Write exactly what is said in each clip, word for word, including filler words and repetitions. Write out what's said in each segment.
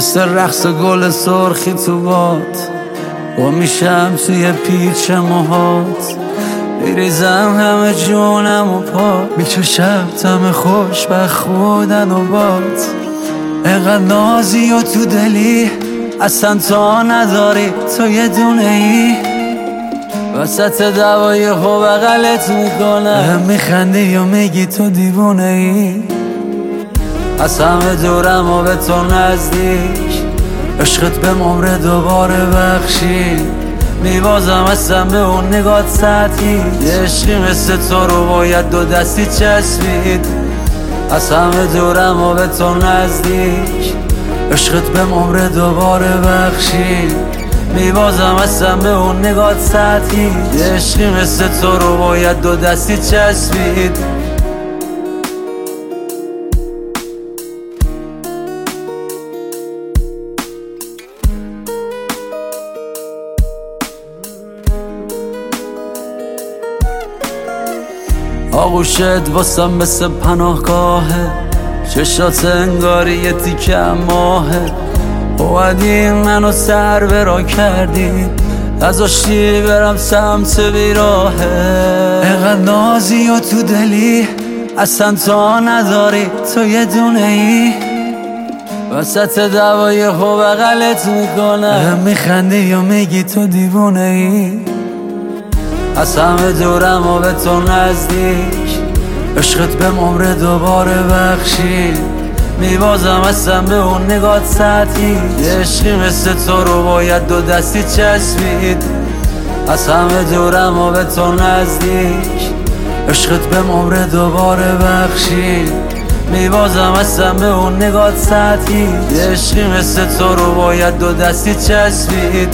مثل رقص گل سرخی تو باد و میشم توی پیچ موهات، میریزم همه جونم و پا، میچشم تم خوشبخت بودن و باد. اینقدر نازی و تو دلی اصلا تا نداری، تو یه دونه ای وسط دوای خو بغلت میکنم، میخندی و میگی تو دیوونه ای. از همه دورم و به تو نزدیک، عشقت به عمر دوباره بخشی، میبازم اصلا به اون نگات سطحی، یه عشقی مثل تو رو باید دو دستی چسبید. از همه دورم و به تو نزدیک، عشقت به عمر دوباره بخشی، میبازم اصلا به اون نگات سطحی، یه عشقی مثل تو رو باید دو دستی چسبید. آغوشت واسم مثل پناهگاهه، چشات انگاری یه تیکه ماهه، اومدی منو سر برا کردی، نذاشتی برم سمت بیراهه. اینقدر نازی و تو دلی اصلا تا نداری، تو یه دونه ای وسط دوای خو بغلت میکنم، میخندی و میگی تو دیوونه ای. از همه دورم و به تو نزدیک، عشقت به عمر دوباره بخشی، میبازم اصلا به اون نگات سطحی، یه عشقی مثل تو رو باید دو دستی چسبید. از همه دورم و به تو نزدیک، عشقت به عمر دوباره بخشی، میبازم اصلا به اون نگات سطحی، یه عشقی مثل تو رو باید دو دستی چسبید.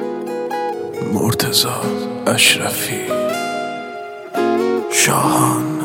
مرتضی اشرفی شاهان.